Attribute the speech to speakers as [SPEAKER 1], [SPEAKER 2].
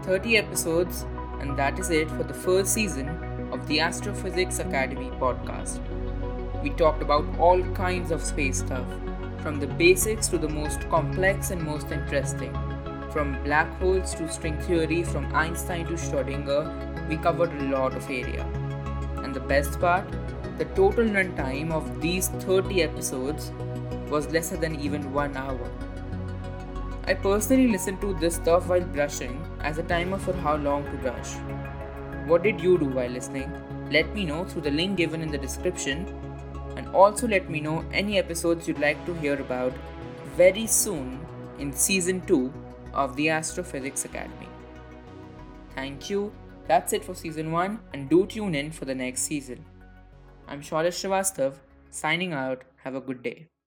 [SPEAKER 1] 30 episodes, and that is it for the first season of the Astrophysics Academy podcast. We talked about all kinds of space stuff, from the basics to the most complex and most interesting. From black holes to string theory, from Einstein to Schrödinger, we covered a lot of area. And the best part, the total runtime of these 30 episodes was lesser than even 1 hour. I personally listened to this stuff while brushing as a timer for how long to brush. What did you do while listening? Let me know through the link given in the description, and also let me know any episodes you'd like to hear about very soon in season 2 of the Astrophysics Academy. Thank you. That's it for season 1, and do tune in for the next season. I'm Shaulesh Srivastav, signing out. Have a good day.